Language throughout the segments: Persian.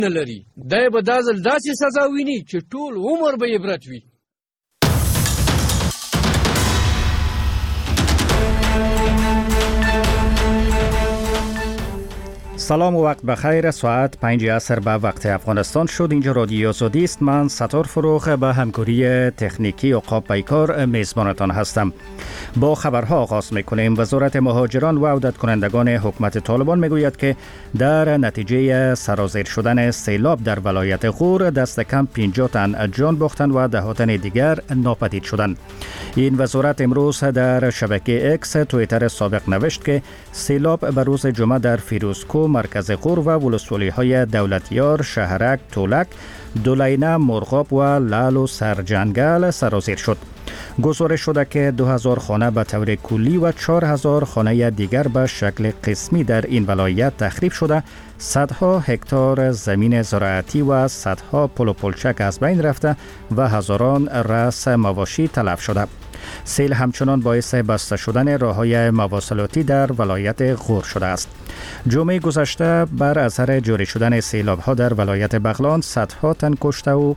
نه لري. دی به دا ځل داسې سزا ویني چې ټول عمر به عبرت وي. سلام و وقت بخیر. ساعت 5 عصر به وقت افغانستان شد. اینجا رادیو آزادی است. من ستار فروخ به همکاری تکنیکی عقاب پیکار میزبانتان هستم. با خبرها آغاز میکنیم. وزارت مهاجران و عودت کنندگان حکومت طالبان میگوید که در نتیجه سرازیر شدن سیلاب در ولایت غور دست کم 50 تن جان باختند و ده تن دیگر ناپدید شدند. این وزارت امروز در شبکه اکس توییتر سابق نوشت که سیلاب به روز جمعه در فیروزکو مرکز غور و ولسوالی‌های دولتیار، شهرک، تولک، دولینه، مرغاب و لعل و سرجنگل سرازیر شد. گزارش شده که 2000 خانه به طور کلی و 4000 خانه دیگر به شکل قسمی در این ولایت تخریب شده، صدها هکتار زمین زراعتی و صدها پل و پلچک از بین رفته و هزاران رأس مواشی تلف شده. سیل همچنان باعث بسته شدن راه‌های مواصلاتی در ولایت غور شده است. جمعه گذشته بر اثر جاری شدن سیلاب‌ها در ولایت بغلان صدها تن کشته و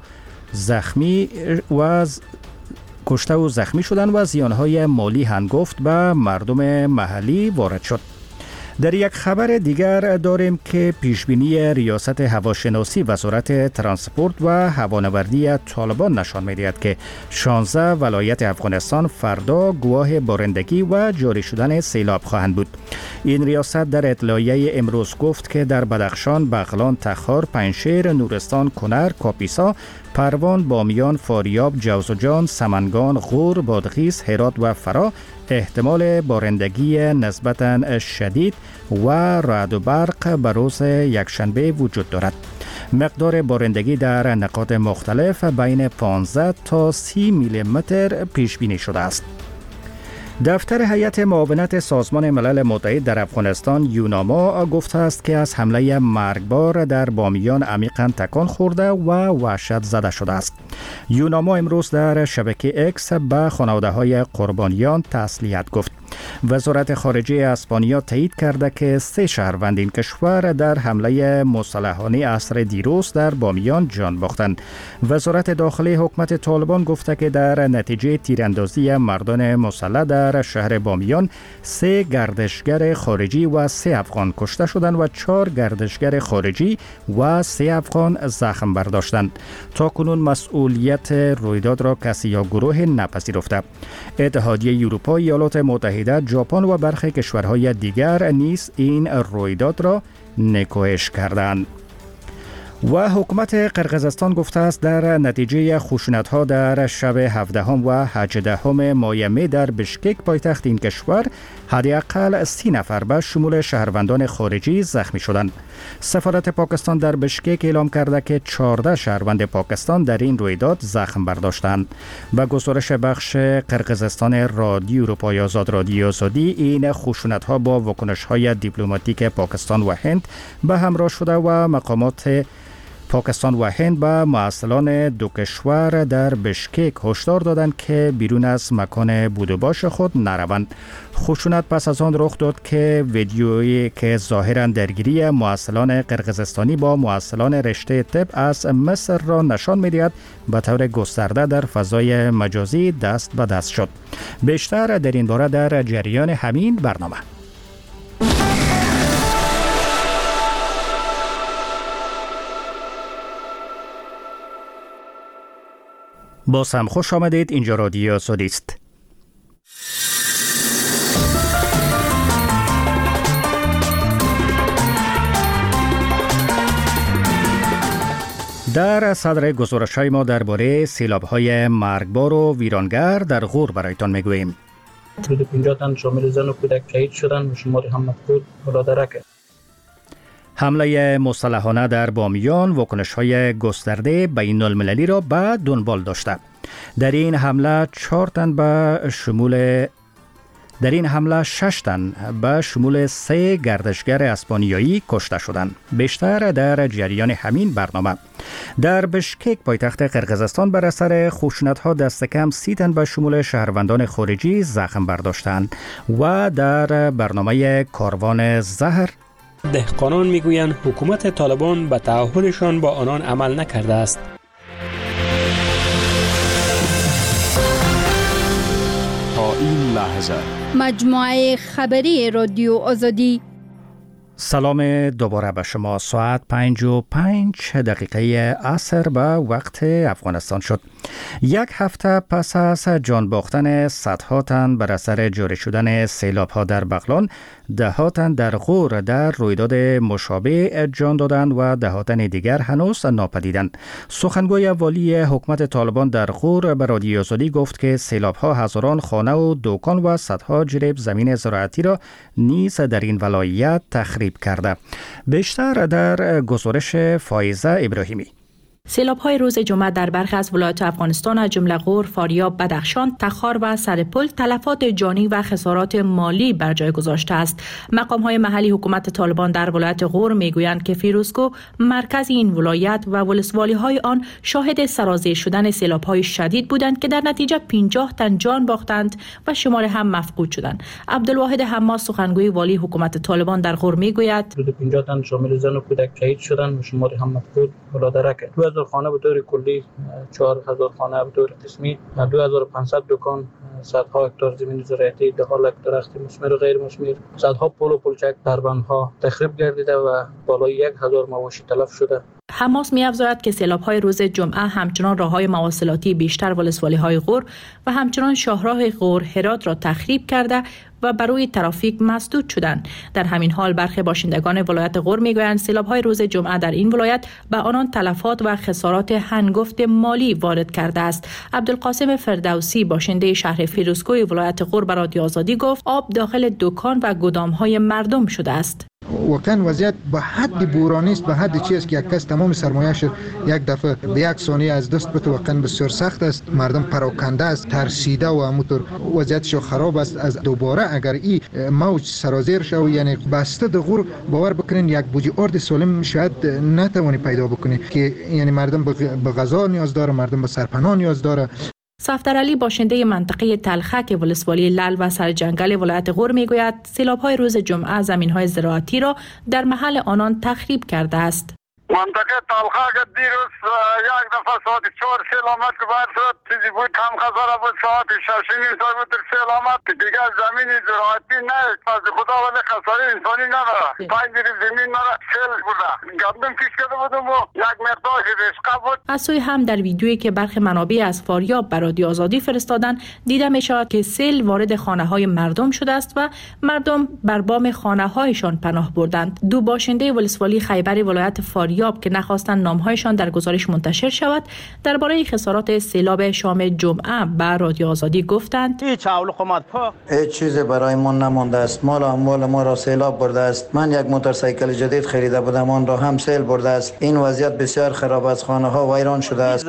زخمی شدند و زیانهای مالی هنگفت به مردم محلی وارد شد. در یک خبر دیگر داریم که پیشبینی ریاست هواشناسی وزارت ترانسپورت و هوانوردی طالبان نشان می‌دهد که 16 ولایت افغانستان فردا گواه بارندگی و جاری شدن سیلاب خواهند بود. این ریاست در اطلاعیه امروز گفت که در بدخشان، بغلان، تخار، پنجشیر، نورستان، کنر، کاپیسا، پروان، بامیان، فاریاب، جوزجان، سمنگان، غور، بادغیس، هرات و فرا احتمال بارندگی نسبتاً شدید و رعد و برق به روز یکشنبه وجود دارد. مقدار بارندگی در نقاط مختلف بین 15 تا 30 میلیمتر پیش بینی شده است. دفتر هیئت معاونت سازمان ملل متحد در افغانستان یوناما گفته است که از حمله مرگبار در بامیان عمیقاً تکان خورده و وحشت زده شده است. یوناما امروز در شبکه اکس به خانواده‌های قربانیان تسلیت گفت. وزارت خارجه اسپانیا تایید کرده که 3 شهروند این کشور در حمله مسلحانه عصر دیروز در بامیان جان باختند. وزارت داخلی حکومت طالبان گفته که در نتیجه تیراندازی مردان مسلح در شهر بامیان 3 گردشگر خارجی و 3 افغان کشته شدند و 4 گردشگر خارجی و 3 افغان زخم برداشتند. تاکنون مسئولیت رویداد را کسی یا گروه نپذیرفته. اتحادیه اروپا، ایالات متحده، ژاپن و برخی کشورهای دیگر نیز این رویداد را نکوهش کردند. و حکومت قرقیزستان گفته است در نتیجه خشونت‌ها در شب 17 و 18 ماه می در بشکک پایتخت این کشور حداقل 30 نفر به شمول شهروندان خارجی زخمی شدند. سفارت پاکستان در بشکک اعلام کرده که 14 شهروند پاکستان در این رویداد زخم برداشتند. به گزارش بخش قرقیزستان رادیو اروپای آزاد رادیو آزادی، این خشونت‌ها با واکنش‌های دیپلماتیک پاکستان و هند به همراه شده و مقامات پاکستان و هند به مسئولان دو کشور در بشکک هشدار دادند که بیرون از مکان بود و باش خود نروند. خشونت پس از آن رخ داد که ویدیویی که ظاهراً درگیری مسئولان قرقیزستانی با مسئولان رشته طب از مصر را نشان می‌دهد به طور گسترده در فضای مجازی دست به دست شد. بیشتر در این باره در جریان همین برنامه. باز هم خوش آمدید. اینجا رادیو آزادی است. در صدر گزارش‌های ما درباره سیلاب‌های مرگبار و ویرانگر در غور برایتان میگوییم. حدود 50 تن شامل زن و کودک شهید شدند و شماری هم مفقود بالا درک. حمله مسلحانه در بامیان واکنش‌های گسترده بین المللی را به دنبال داشته. در این حمله 6 تن به شمول 3 گردشگر اسپانیایی کشته شدند. بیشتر در جریان همین برنامه. در بشکک پایتخت قرقیزستان بر اثر خشونت‌ها دست کم 30 تن به شمول شهروندان خارجی زخم برداشتند و در برنامه کاروان زهر دهقانان میگویند حکومت طالبان به تعهدشان با آنان عمل نکرده است. تا این لحظه مجموعه خبری رادیو آزادی. سلام دوباره به شما. ساعت 5:05 عصر به وقت افغانستان شد. یک هفته پس از جان باختن صدها تن بر اثر جاری شدن سیلاب ها در بغلان، ده تن در غور در رویداد مشابه جان دادند و ده تن دیگر هنوز ناپدیدند. سخنگوی والی حکومت طالبان در غور به رادیو آزادی گفت که سیلاب ها هزاران خانه و دکان و صدها جریب زمین زراعتی را نیز در این ولایت تخریب کرده. بیشتر در گزارش فایزه ابراهیمی. سیلاب‌های روز جمعه در برخی از ولایات افغانستان از جمله غور، فاریاب، بدخشان، تخار و سرپل تلفات جانی و خسارات مالی بر جای گذاشته است. مقام‌های محلی حکومت طالبان در ولایت غور می‌گویند که فیروزکو مرکز این ولایت و ولسوالی‌های آن شاهد سرازیر شدن سیلاب‌های شدید بودند که در نتیجه 50 تن جان باختند و شمار هم مفقود شدند. عبدالواحد حماس سخنگوی والی حکومت طالبان در غور می‌گوید 50 تن شامل زن و کودک شهید شدند و شمار هم مفقود بالا 2000 خانه به طور کلی، 4000 خانه به طور قسمی، 2500 دکان، صدها هکتار زمین زراعتی، ده ها لک درخت مثمر و غیر مثمر، صدها پل و پلچک، دربندها تخریب گردیده و بالای 1000 مواشی تلف شده. حماس می‌افزاید که سیلاب‌های روز جمعه همچنان راه‌های مواصلاتی بیشتر ولسوالی‌های غور و همچنان شاهراه غور هرات را تخریب کرده و برای ترافیک مسدود شدند. در همین حال برخی باشندگان ولایت غور می‌گویند سیلاب‌های روز جمعه در این ولایت به آنان تلفات و خسارات هنگفت مالی وارد کرده است. عبدالقاسم فردوسی باشنده شهر فیروزکوی ولایت غور به رادیو آزادی گفت آب داخل دکان و گدام‌های مردم شده است. واقعا وضعیت به حد بورانی است، به حد چیزی که یک کس تمام سرمایه‌اش یک دفعه به یک ثانیه از دست بده. واقعا بسیار سخت است. مردم پراکنده است، ترسیده و همونطور وضعیتش خراب است. از دوباره اگر این موج سرازیر شود، یعنی بسته د غور، باور بکنین یک بوجی ارد سالم شاید نتوانی پیدا بکنی که یعنی مردم به غذا نیاز داره، مردم به سرپناه نیاز داره. صفدر علی باشنده منطقه تلخک ولسوالی لل و سرجنگل ولایت غور میگوید سیلاب‌های روز جمعه زمین‌های زراعتی را در محل آنان تخریب کرده است. منطقه تلخک دیروز یک دفعه ساعت 4 سیلامت که باید شد چیزی بود کم خساره بود، ساعت 6 بود سیلامت دیگه زمین زراعتی نه پس خدا ولی خساره انسانی نداره. 5 جریب زمین نداره، سیل بوده، گندم کش کرده بودم و یک مقدار رشقه بود. از سوی هم در ویدیویی که برخی منابع از فاریاب بر رادیو آزادی فرستادن دیده می شود که سیل وارد خانه‌های مردم شده است و مردم بر بام خانه‌هایشان پناه بردند. دو باشنده ولسوالی خیبر ولایت فاریاب که نخواستند نامهایشان در گزارش منتشر شود درباره خسارات سیلاب شام جمعه به رادیو آزادی گفتند هیچ چیزی برای ما نمانده است. مال و اموال ما را سیلاب برده است. من یک موتورسایکل جدید خریده بودم، آن را هم سیل برده است. این وضعیت بسیار خراب است. خانه ها ویران شده است.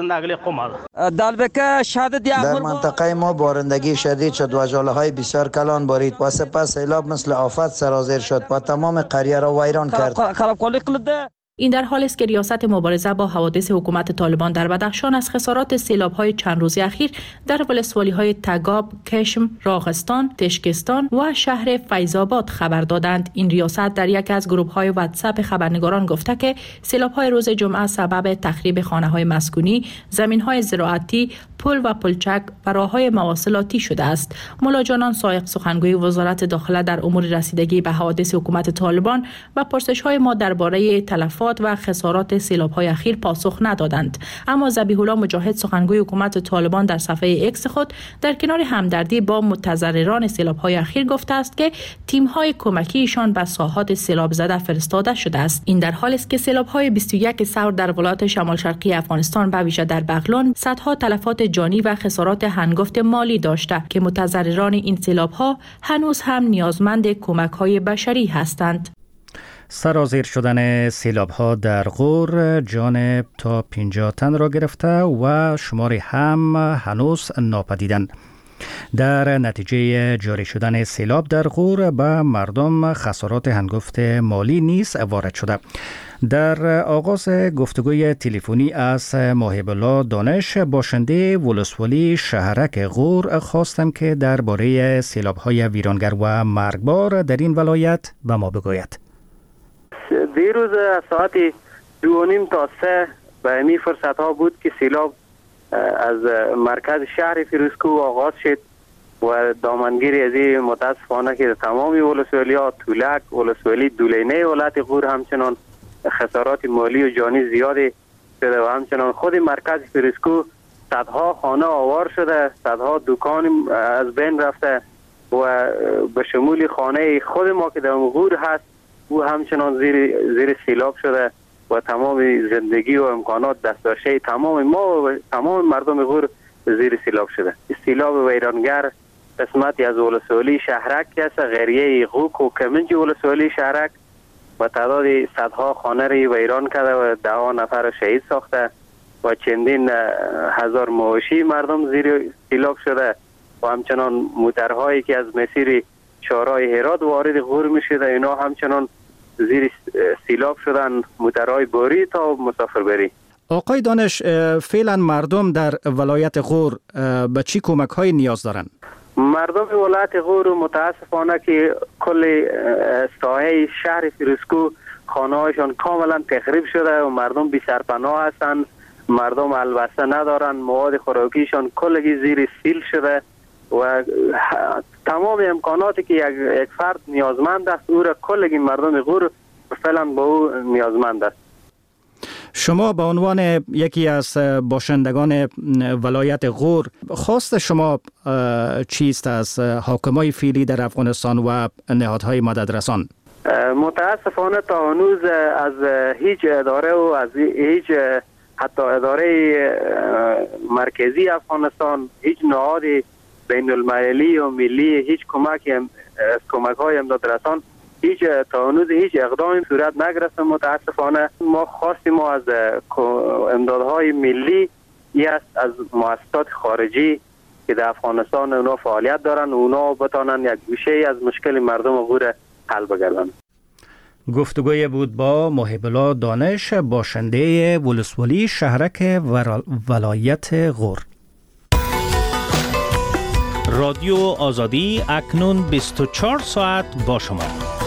در منطقه ما بارندگی شدید شد و ژاله بسیار کلان بارید و سپس سیلاب مثل آفت سرازیر شد و تمام قریه را ویران کرد. این در حالی است که ریاست مبارزه با حوادث حکومت طالبان در بدخشان از خسارات سیلاب‌های چند روزی اخیر در ولسوالی‌های تگاب، کشم، راغستان، تشکستان و شهر فیض‌آباد خبر دادند. این ریاست در یکی از گروه‌های واتساپ خبرنگاران گفته که سیلاب‌های روز جمعه سبب تخریب خانه‌های مسکونی، زمین‌های زراعتی، پل و پلچک و راه‌های مواصلاتی شده است. مولا جانان سایق سخنگوی وزارت داخله در امور رسیدگی به حوادث حکومت طالبان و پرسش‌های ما درباره تلفات و خسارات سیلاب‌های اخیر پاسخ ندادند. اما ذبیح الله مجاهد سخنگوی حکومت طالبان در صفحه ایکس خود در کنار همدردی با متضرران سیلاب‌های اخیر گفته است که تیم‌های کمکیشان به ساحات سیلاب زده فرستاده شده است. این در حالی است که سیلاب‌های 21 سور در ولایات شمال شرقی افغانستان به ویژه در بغلان صدها تلفات جانی و خسارات هنگفت مالی داشته که متضرران این سیلاب‌ها هنوز هم نیازمند کمک‌های بشری هستند. سرازیر شدن سیلاب‌ها در غور جان تا 50 تن را گرفته و شماری هم هنوز ناپدیدند. در نتیجه جاری شدن سیلاب در غور به مردم خسارات هنگفت مالی نیز وارد شده. در آغاز گفتگوی تلفنی از محب الله دانش باشنده ولسوالی شهرک غور خواستم که درباره سیلاب‌های ویرانگر و مرگبار در این ولایت به ما بگوید. دیروز ساعت 2:30 تا 3 به این فرصت ها بود که سیلاب از مرکز شهر فیروزکوه آغاز شد و دامنگیری از این متاسفانه که تمامی ولسوالی ها، تولک، ولسوالی دولینه ولایت غور همچنان خسارات مالی و جانی زیادی شده و همچنان خود مرکز فیروزکوه صدها خانه آوار شده، صدها دکان از بین رفته و به شمول خانه خود ما که در غور هست او همچنان زیر سیلاب شده و تمام زندگی و امکانات دسترسی تمام ما و تمام مردم غور زیر سیلاب شده. سیلاب ویرانگر قسمتی از ولسوالی شهرک است، غریه غوک و کمنج ولسوالی شهرک و تعداد صدها خانه را ویران کرده و 10 نفر شهید ساخته و چندین هزار مواشی مردم زیر سیلاب شده و همچنان موترهایی که از مسیر شارای هرات وارد غور می شده اینا همچنان زیر سیلاب شدن، موترهای باری تا مسافربری. آقای دانش، فعلا مردم در ولایت غور به چی کمک های نیاز دارند؟ مردم ولایت غور متاسفانه که کل ساحه شهر فیروزکوه خانه هایشان کاملا تخریب شده و مردم بی سرپناه هستند، مردم البسه ندارند، مواد خوراکیشان کلگی زیر سیل شده و تمام امکاناتی که یک فرد نیازمند است او را کلگی مردم غور فعلا با او نیازمند است. شما به عنوان یکی از باشندگان ولایت غور خواست شما چیست از حاکمای فعلی در افغانستان و نهادهای مددرسان؟ متاسفانه تا هنوز از هیچ اداره و از هیچ حتی اداره مرکزی افغانستان، هیچ نهاد بین المللی و ملی، هیچ کمک های امدادرسان تا هنوز هیچ اقدامی صورت نگرفته. متاسفانه ما خواستیم از امدادهای ملی است از مؤسسات خارجی که در افغانستان اونا فعالیت دارن اونا بتانن یک گوشه از مشکل مردم غور حل بگردن. گفتگوی بود با محب الله دانش، باشنده ولسوالی شهرک ولایت غور. رادیو آزادی اکنون 24 ساعت با شما.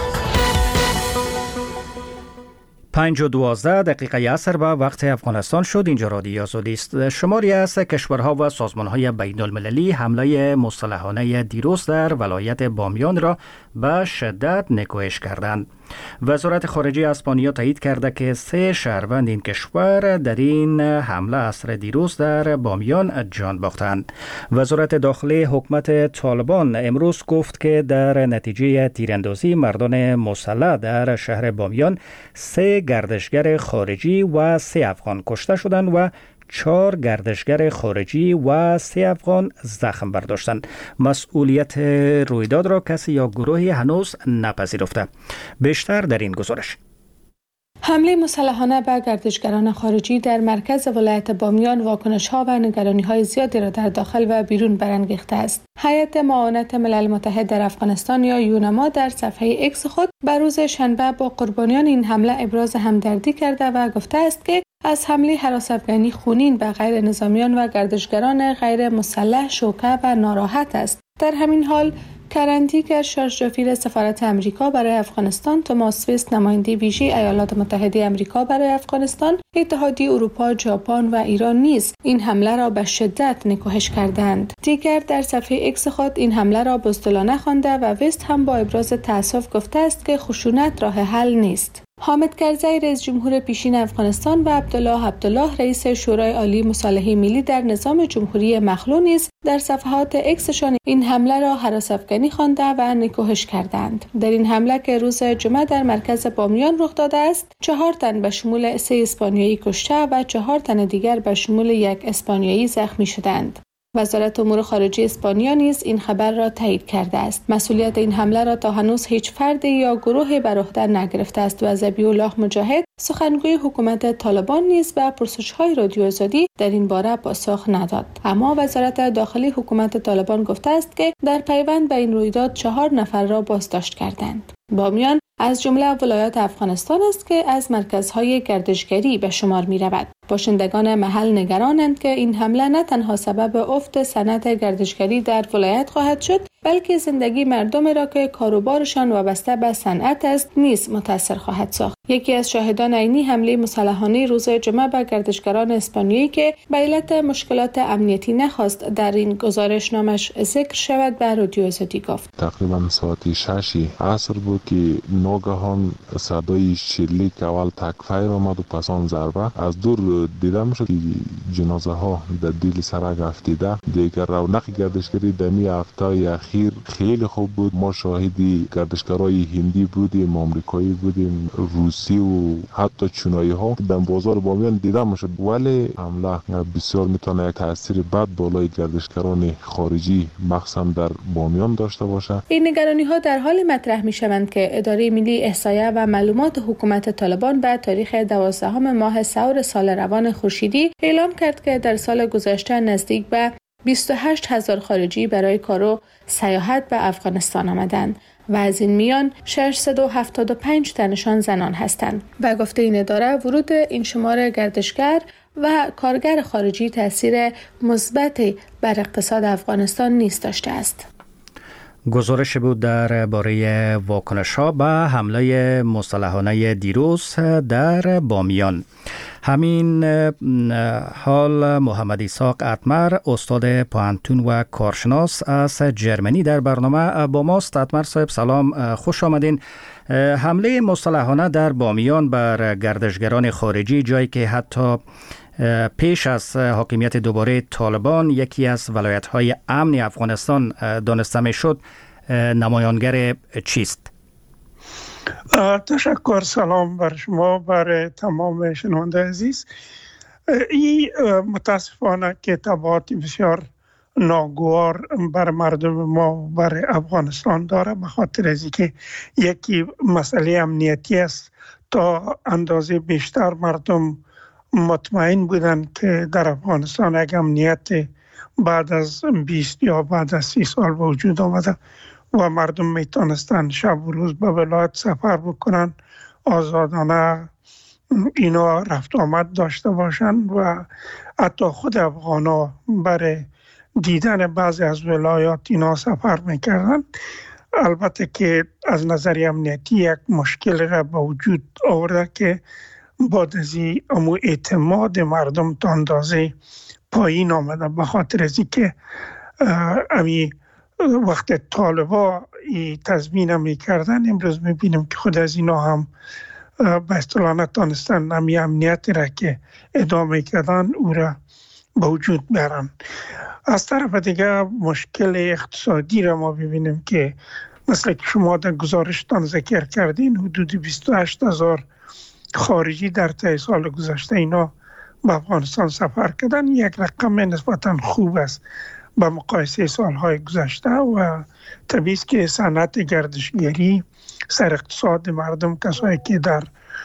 5:12 عصر به وقت افغانستان شد. اینجا رادیو آزادی است. شماری از کشورها و سازمان‌های بین المللی حمله مسلحانه دیروز در ولایت بامیان را به شدت نکوهش کردند. وزارت خارجه اسپانیا تایید کرده که 3 شهروند این کشور در این حمله عصر دیروز در بامیان جان باختند. وزارت داخلی حکومت طالبان امروز گفت که در نتیجه تیراندازی مردان مسلح در شهر بامیان 3 گردشگر خارجی و 3 افغان کشته شدند و 4 گردشگر خارجی و 3 افغان زخم برداشتند. مسئولیت رویداد را کسی یا گروهی هنوز نپذیرفته. بیشتر در این گزارش. حمله مسلحانه به گردشگران خارجی در مرکز ولایت بامیان واکنش‌ها و نگرانی‌های زیادی را در داخل و بیرون برانگیخته است. هیئت معاونت ملل متحد در افغانستان یا یونما در صفحه اکس خود به روز شنبه با قربانیان این حمله ابراز همدردی کرده و گفته است که از حمله هراس‌افکنی خونین به غیر نظامیان و گردشگران غیر مسلح شوکه و ناراحت است. در همین حال کرندیگر شارژ دافیر سفارت امریکا برای افغانستان، توماس ویست نماینده ویژه ایالات متحده امریکا برای افغانستان، اتحادیه اروپا، ژاپن و ایران نیز این حمله را به شدت نکوهش کردند. دیگر در صفحه اکس خود این حمله را بزدلانه خوانده و ویست هم با ابراز تأسف گفته است که خشونت راه حل نیست. حامد کرزی رئیس جمهور پیشین افغانستان و عبدالله رئیس شورای عالی مصالحه ملی در نظام جمهوری مخلوع نیز در صفحات اکسشان این حمله را هراس‌افکنی خوانده و نکوهش کردند. در این حمله که روز جمعه در مرکز بامیان رخ داده است، 4 تن به شمول 3 اسپانیایی کشته و 4 تن دیگر به شمول 1 اسپانیایی زخمی شدند. وزارت امور خارجه اسپانیا نیز این خبر را تایید کرده است. مسئولیت این حمله را تا هنوز هیچ فرد یا گروه بر عهده نگرفته است و ذبیح الله مجاهد، سخنگوی حکومت طالبان نیز به پرسش‌های رادیو آزادی در این باره پاسخ نداد. اما وزارت داخلی حکومت طالبان گفته است که در پیوند به این رویداد 4 نفر را بازداشت کردند. بامیان از جمله ولایات افغانستان است که از مرکزهای گردشگری به شمار می رود. باشندگان محل نگرانند که این حمله نه تنها سبب افت صنعت گردشگری در ولایت خواهد شد، بلکه زندگی مردم را که کاروبارشان وابسته به صنعت است نیز متاثر خواهد ساخت. یکی از شاهدان عینی حمله مسلحانه روز جمعه به گردشگران اسپانیایی که به علت مشکلات امنیتی نخواست در این گزارشنامش ذکر شود به رادیو آزادی گفت. تقریبا ساعت 6 عصر بود که ناگهان صدای شلیک اول تکفیر آمد و پس آن ضربه از دور دیده میشد که جنازه ها در دیل سرک افتیده. دیگر رونق گردشگری دمی هفته اخیر خیلی خوب بود. ما شاهدی گردشگرای هندی بودیم، آمریکایی بودیم، روسی و حتی چینایی ها در بازار بامیان دیده میشد. ولی حمله بسیار میتونه یک تاثیر بد بالای گردشگران خارجی مخصوصا در بامیان داشته باشه. این نگرانی ها در حال مطرح می شوند که اداره ملی احصایه و معلومات حکومت طالبان به تاریخ 12 ماه سور سال روان خورشیدی اعلام کرد که در سال گذشته نزدیک به 28,000 خارجی برای کار و سیاحت به افغانستان آمدند و از این میان 675 تنشان زنان هستند. و گفته این اداره ورود این شمار گردشگر و کارگر خارجی تأثیر مثبتی بر اقتصاد افغانستان نیز داشته است. گزارش بود درباره واکنش‌ها به حمله مسلحانه دیروز در بامیان. همین حال محمد اسحاق اتمر استاد پوهنتون و کارشناس از جرمنی در برنامه با ماست. اتمر صاحب سلام، خوش آمدین. حمله مسلحانه در بامیان بر گردشگران خارجی، جایی که حتی پیش از حاکمیت دوباره طالبان یکی از ولایت‌های امن افغانستان دانسته می‌شد، نمایانگر چیست؟ تشکر. سلام بر شما، بر تمام شنونده عزیز. این متاسفانه که تبعات بسیار ناگوار بر مردم ما بر افغانستان داره، به خاطر از اینکه یکی مسئله امنیتی است. تا اندازه بیشتر مردم مطمئن بودن که در افغانستان یک امنیت بعد از 20 یا بعد از 30 سال به وجود آمده و مردم میتونستن شب و روز به ولایت سفر بکنن، آزادانه اینا رفت آمد داشته باشن و حتی خود افغانا برای دیدن بعضی از ولایات اینا سفر میکردن. البته که از نظر امنیتی یک مشکل را به وجود آورده که بعد از امو اعتماد مردم تا اندازه پایین آمده، به خاطر از اینکه امی وقت طالبا تضمین میکردن، امروز میبینیم که خود از اینا هم به اصطلاح نتانستن امی امنیت را که ادامه کردن او را به وجود بیارن. از طرف دیگه مشکل اقتصادی را ما ببینیم که مثل که شما در گزارشتان ذکر کردین، حدود 28,000 خارجی در طی سال گذشته اینا به افغانستان سفر کردن. یک رقم نسبتا خوب است به مقایسه سالهای گذشته و طبیعی است که صنعت گردشگری سر اقتصاد مردم، کسایی که در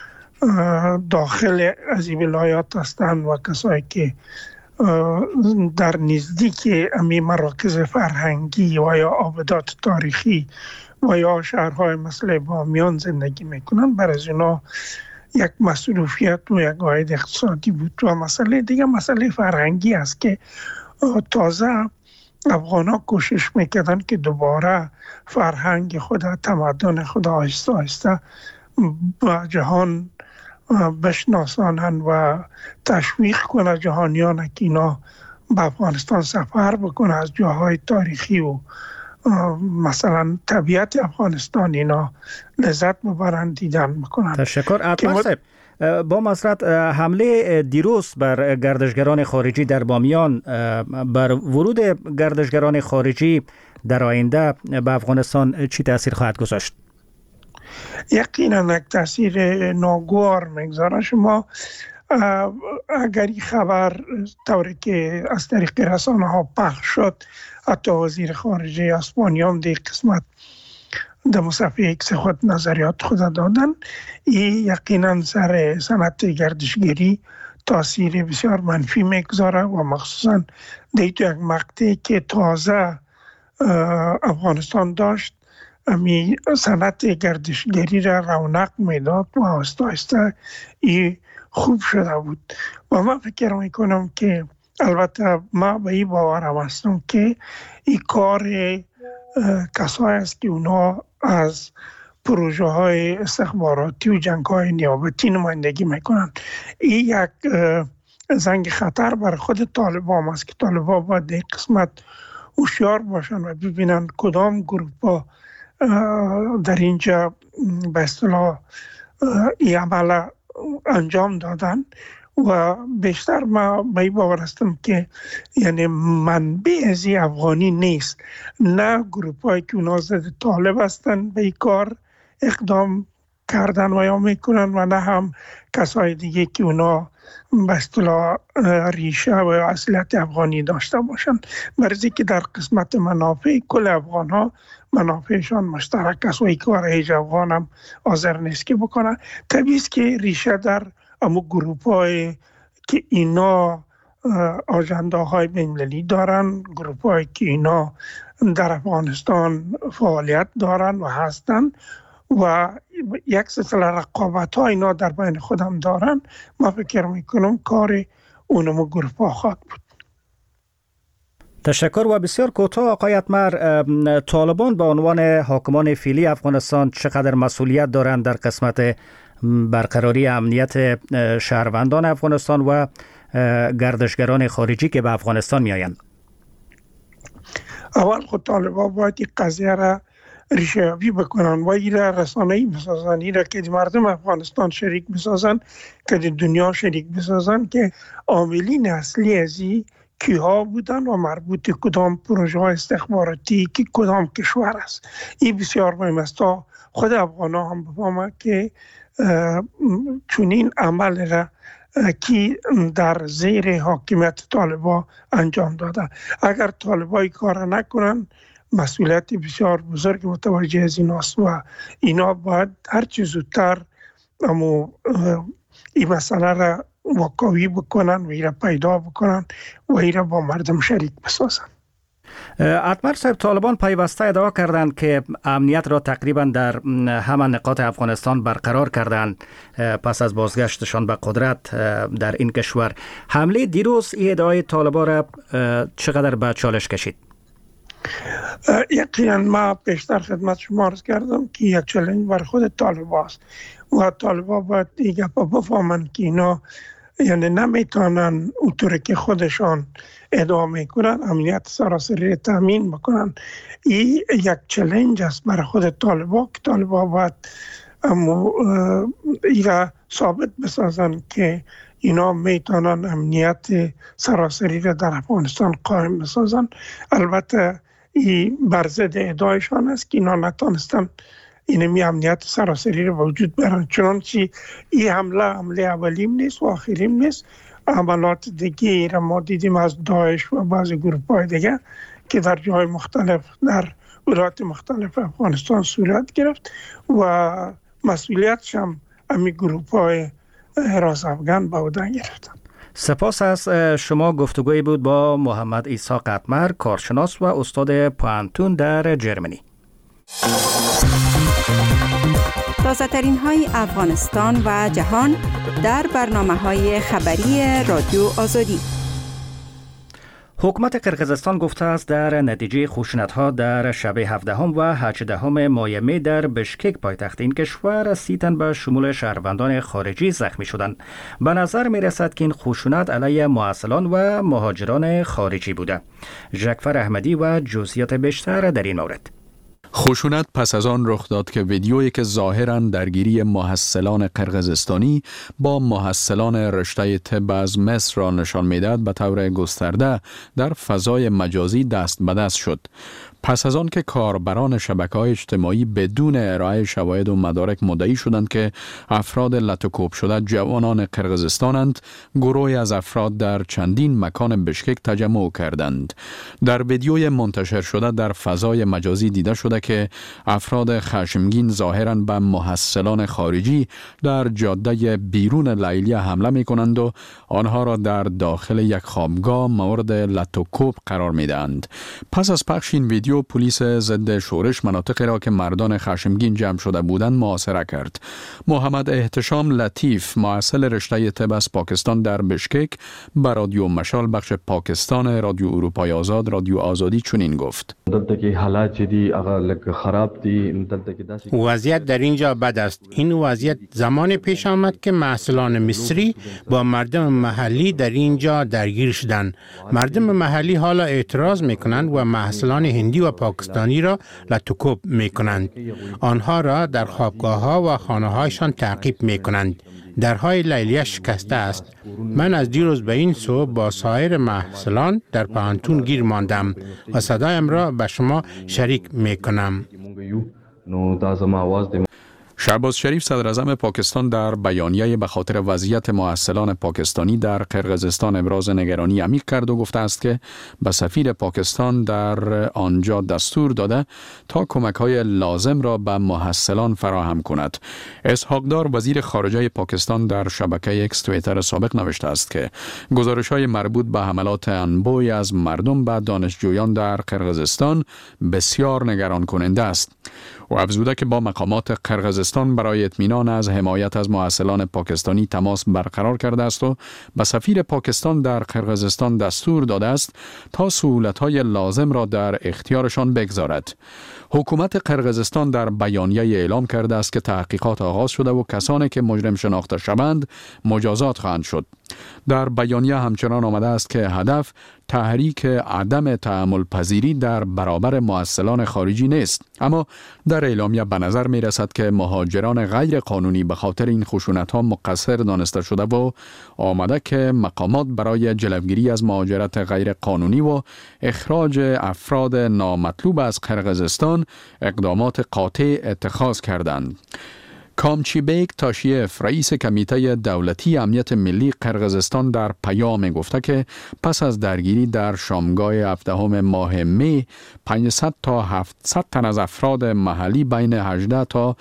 داخل از این ولایات هستند و کسایی که در نزدیک امی مراکز فرهنگی و یا آبادات تاریخی و یا شهرهای مثل بامیان زندگی میکنن، برای از اینا یک مصروفیت و یک عاید اقتصادی بود. و مسئله دیگه مسئله فرهنگی است که تازه افغانا کوشش میکردن که دوباره فرهنگ خود، تمدن خود آهسته آهسته با جهان بشناسانن و تشویق کنه جهانیان که اینا به افغانستان سفر بکنه، از جاهای تاریخی و مثلا طبیعت افغانستان اینا لذت ببرن، دیدن بکنن. تشکر. اتمر صاحب، با مسرت حمله دیروز بر گردشگران خارجی در بامیان بر ورود گردشگران خارجی در آینده به افغانستان چی تاثیر خواهد گذاشت؟ یقینا یک تاثیر ناگوار میگذاره. شما اگر این خبر طوری که از طریق رسانه ها پخش شد، حتی وزیر خارجه اسپانیا هم در قسمت در مصفحه ایکس خود نظریات خود دادن، این یقینا سر صنعت گردشگری تاثیر بسیار منفی میگذاره و مخصوصا در یک مقطعی که تازه افغانستان داشت امی صنعت گردشگری را رونق میداد و آهسته آهسته این خوب شده بود. و من فکر میکنم که البته ما به این باورم هستم که این کار کسایی است که اونا از پروژه های استخباراتی و جنگ های نیابتی نمایندگی میکنن. این یک زنگ خطر برای خود طالبان است که طالبان باید در قسمت هوشیار باشن و ببینن کدام گروه ها در اینجا به اصطلاح این عمل انجام دادن و بیشتر ما به این باور هستم که یعنی منبع از این افغانی نیست، نه گروپ هایی که اونا ضد طالب هستن به این کار اقدام کردن و یا میکنن و نه هم کسای دیگه که اونا به اصطلاح ریشه و اصلیت افغانی داشته باشن، برای که در قسمت منافع کل افغان ها منافعشان مشترک است و این کار هیچ افغان هم حاضر نیست که بکنه. طبیعی است که ریشه در امو گروپ های که اینا آجنده های بین‌المللی دارن، گروپ های که اینا در افغانستان فعالیت دارن و هستن و یک سلسله رقابت ها اینا در بین خودم دارن. ما فکر میکنم کار اونمو گروپ ها خواهد بود. تشکر و بسیار کوتاه آقای اتمر، طالبان به عنوان حاکمان فعلی افغانستان چقدر مسئولیت دارند در قسمت برقراری امنیت شهروندان افغانستان و گردشگران خارجی که به افغانستان می آیند؟ اول خود طالبان باید این قضیه را ریشه یابی بکنن و این را رسانه‌ای بسازن، این را که مردم افغانستان شریک بسازن، که دنیا شریک بسازن که عاملین اصلی از این کیها بودن و مربوط کدام پروژه های استخباراتی که کدام کشور است. این بسیار مهم است تا خود افغان ها هم بفهمند که چنین عمل را کی در زیر حاکمیت طالبان انجام داده. اگر طالبان کار نکنن مسئولیت بسیار بزرگ متوجه از این است و اینا باید هر چه زودتر این مسئله را واقعی بکنن و این را پیدا بکنن و این را با مردم شریک بسازن. اتمر صاحب، طالبان پیوسته ادعا کردند که امنیت را تقریبا در همه نقاط افغانستان برقرار کردند پس از بازگشتشان به قدرت در این کشور. حمله دیروز این ادعای طالبان را چقدر به چالش کشید؟ یقینا ما پیشتر خدمت شما عرض کردم که یک چالش بر خود طالبان است و طالبان باید دیگه بفهمند که اینا یعنی نمیتونن اونطوری که خودشان ادعا میکنن امنیت سراسری تامین بکنن. این یک چالش است برای خود طالبان که طالبان باید اینا ثابت بسازن که اینا میتونن امنیت سراسری را در افغانستان قائم بسازن. البته این برضد ادعایشان است که اینا نتونستن این امنیت سراسری را وجود برن، چنانچه این حمله اولیم نیست و آخریم نیست. عملات دیگه را ما دیدیم از داعش و بعضی گروپ های دیگه که در جای مختلف در ولایات مختلف افغانستان صورت گرفت و مسئولیتش هم همین گروپ های حراس افغان به عهده گرفتن. سپاس از شما. گفتگوی بود با محمد عیسی اتمر، کارشناس و استاد پوانتون در جرمنی. تازه ترین های افغانستان و جهان در برنامه های خبری رادیو آزادی. حکومت قرقیزستان گفته است در نتیجه خشونت‌ها در شب 17 و 18 ماه می در بشکک پایتخت این کشور 30 تن به شمول شهروندان خارجی زخمی شدند. به نظر می رسد که این خشونت علیه محصلان و مهاجران خارجی بوده. ژکفر احمدی و جزئیات بیشتر در این مورد. خشونت پس از آن رخ داد که ویدیویی که ظاهراً درگیری محصلان قرقیزستانی با محصلان رشته طب از مصر را نشان می‌دهد به طور گسترده در فضای مجازی دست به دست شد. پس از آن که کاربران شبکه‌های اجتماعی بدون ارائه شواهد و مدارک مدعی شدند که افراد لطوکوب شده جوانان قرقیزستانند، گروهی از افراد در چندین مکان بشکک تجمع کردند. در ویدیوی منتشر شده در فضای مجازی دیده شده که افراد خشمگین ظاهراً به محصلان خارجی در جاده بیرون لیلیه حمله می‌کنند و آنها را در داخل یک خوابگاه مورد لطوکوب قرار می‌دهند. پس از پخش این ویدیو ویدیو پلیس ضد شورش مناطقی را که مردان خشمگین جمع شده بودند محاصره کرد. محمد احتشام لطیف معسل رشته طب از پاکستان در بشکک به رادیو مشال بخش پاکستان رادیو اروپای آزاد رادیو آزادی چنین گفت: وضعیت در اینجا بد است. این وضعیت زمان پیش آمد که محصلان مصری با مردم محلی در اینجا درگیر شدند. مردم محلی حالا اعتراض میکنند و محصلان هندی و پاکستانی را لطکوب میکنند. آنها را در خوابگاه ها و خانه هایشان تعقیب میکنند. درهای لیلیه شکسته است. من از دیروز به این سو با سایر محصلان در پانتون گیر ماندم و صدایم را به شما شریک میکنم. شهباز شریف صدر اعظم پاکستان در بیانیه به خاطر وضعیت محصلان پاکستانی در قرقیزستان ابراز نگرانی عمیق کرد و گفته است که به سفیر پاکستان در آنجا دستور داده تا کمک‌های لازم را به محصلان فراهم کند. اسحاق دار وزیر خارجه پاکستان در شبکه اکس توییتر سابق نوشته است که گزارش‌های مربوط به حملات انبوهی از مردم به دانشجویان در قرقیزستان بسیار نگران کننده است. و افزوده که با مقامات قرقیزستان برای اطمینان از حمایت از محصلان پاکستانی تماس برقرار کرده است و به سفیر پاکستان در قرقیزستان دستور داده است تا سهولت‌های لازم را در اختیارشان بگذارد. حکومت قرقیزستان در بیانیه اعلام کرده است که تحقیقات آغاز شده و کسانی که مجرم شناخته شوند مجازات خواهند شد. در بیانیه همچنان آمده است که هدف تحریک عدم تحمل پذیری در برابر محصلان خارجی نیست، اما در اعلامیه به نظر می رسد که مهاجران غیر قانونی به خاطر این خشونت‌ها مقصر دانسته شده و آمده که مقامات برای جلوگیری از مهاجرت غیر قانونی و اخراج افراد نامطلوب از قرقیزستان اقدامات قاطع اتخاذ کردند. کامچیبیک تاشیف رئیس کمیته دولتی امنیت ملی قرقیزستان در پیام گفته که پس از درگیری در شامگاه 17 ماه می 500 تا 700 تن از افراد محلی بین 18 تا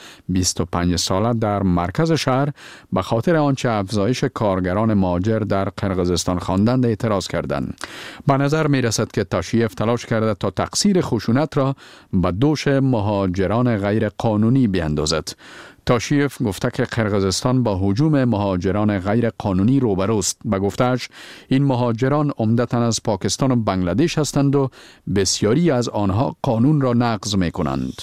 25 ساله در مرکز شهر به خاطر آنچه افزایش کارگران مهاجر در قرقیزستان خواندند اعتراض کردند. به نظر می رسد که تاشیف تلاش کرده تا تقصیر خشونت را به دوش مهاجران غیر قانونی بیندازد. تاشیف گفته که قرقیزستان با هجوم مهاجران غیر قانونی روبروست. به گفته‌اش این مهاجران عمدتاً از پاکستان و بنگلادش هستند و بسیاری از آنها قانون را نقض می‌کنند.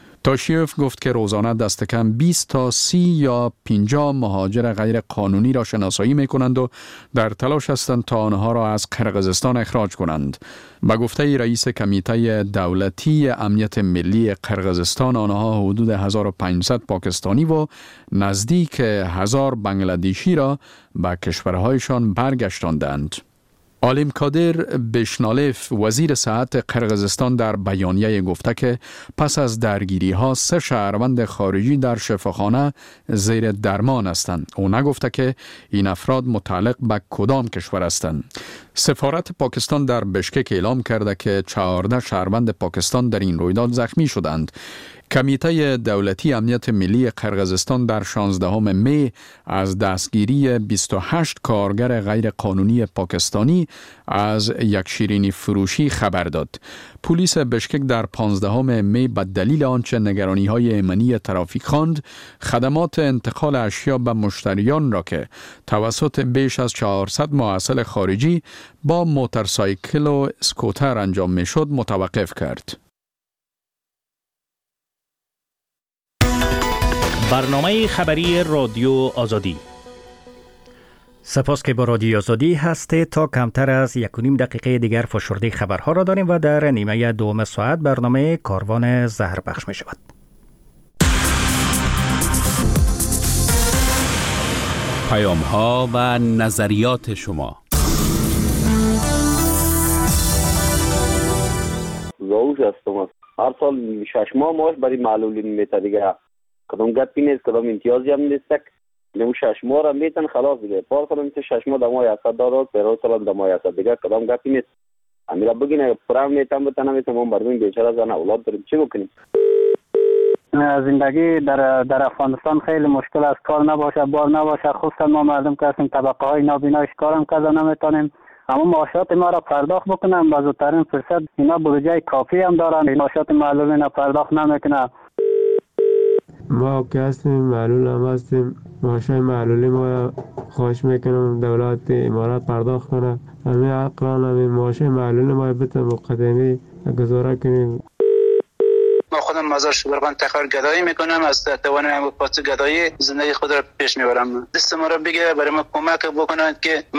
تاشیف گفت که روزانه دست کم 20 تا 30 یا 50 مهاجر غیر قانونی را شناسایی می‌کنند و در تلاش هستند تا آنها را از قرقیزستان اخراج کنند. به گفته رئیس کمیته دولتی امنیت ملی قرقیزستان آنها حدود 1500 پاکستانی و نزدیک 1000 بنگلادشی را به کشورهایشان برگشتاندند. عالم کادر بشنالف وزیر صحت قرقیزستان در بیانیه گفته که پس از درگیری ها 3 شهروند خارجی در شفاخانه زیر درمان هستند. او نگفته که این افراد متعلق به کدام کشور هستند. سفارت پاکستان در بشکک اعلام کرده که 14 شهروند پاکستان در این رویداد زخمی شدند. کمیته دولتی امنیت ملی قرقیزستان در 16 می از دستگیری 28 کارگر غیر قانونی پاکستانی از یک شیرینی فروشی خبر داد. پلیس بشکک در 15 می به دلیل آنچه نگرانی‌های امنی ترافیک خواند، خدمات انتقال اشیا به مشتریان را که توسط بیش از 400 محصل خارجی با موتورسایکل و اسکوتر انجام می‌شد متوقف کرد. برنامه خبری رادیو آزادی. سپاس که با رادیو آزادی هستید. تا کمتر از 1.5 دقیقه دیگر فشرده خبرها را داریم و در نیمه دوم ساعت برنامه کاروان زهر پخش می شود. پیام ها و نظریات شما. زوج هستم. هر سال 6 ماه ماش برای معلولین میته دیگه. کدام گپی نیست، کدام امتیازی هم نیست. نمو 6 ماه را میتن خلاص دیگه. پار کنم که 6 ماه دمای 100 دارد، پیرو سال دمای 100 دیگه کدام گپی نیست. امیرا بگین پرام میتم بتنم ما مردم بیچاره زن اولاد داریم چی بکنیم؟ زندگی در افغانستان خیلی مشکل است. کار نباشه، بار نباشه، خصوصا ما مردم که هستیم طبقه های نابینایش کارم کرده نمیتونیم. اما معاشات ما را پرداخت بکنن با زودترین فرصت. اینا بودجه کافی هم دارن، معاشات معلولین را پرداخت نمیکنن. ما که هستیم معلول هم هستیم، معاشای معلولی ما خواهش میکنم دولت امارات پرداخت کنه. همین اقران همین معاشای معلولی ما بته مقدمی گزاره کنیم. ما خودم مزار شبرغان تخار گدایی میکنم، از توان پاس گدایی زندگی خود را پیش میبرم. دست ما را بگیره برای ما کمک بکنند که